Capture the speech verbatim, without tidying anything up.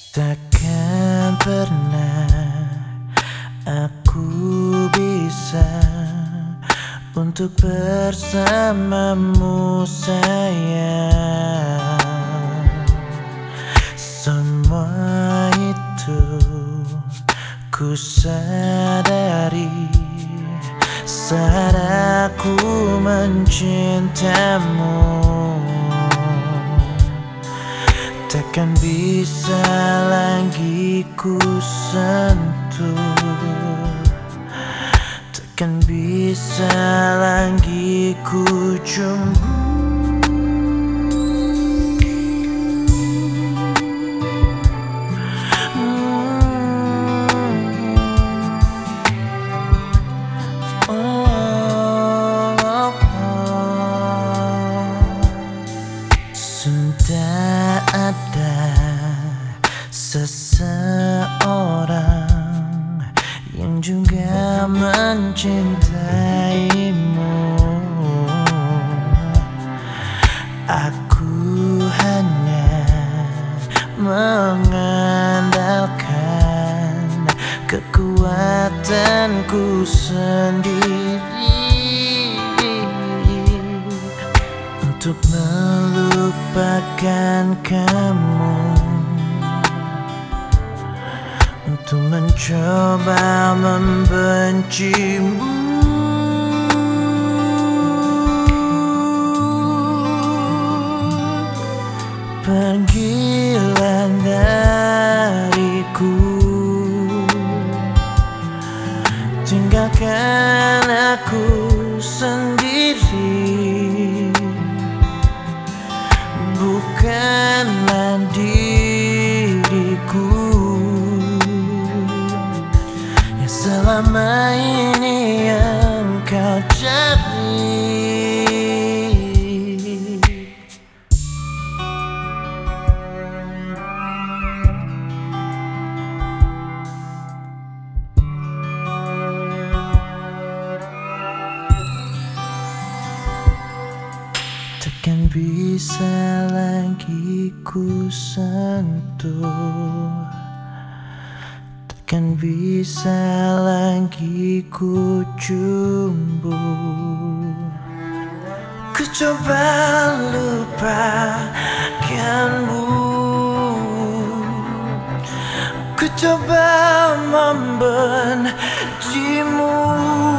Takkan pernah aku bisa untuk bersamamu sayang. Semua itu ku sadari saat aku mencintamu. Takkan bisa lagi ku sentuh, takkan bisa lagi ku jumpa. Sudah ada seseorang yang juga mencintaimu. Aku hanya mengandalkan kekuatanku sendiri untuk melupakan kamu, untuk mencoba membencimu. Pergilah dariku, tinggalkan aku sendiri. Bukanlah diriku yang selama ini yang kau cari. Takkan bisa lagi ku sentuh, takkan bisa lagi ku jumbu. Ku coba lupakanmu, ku coba membencimu.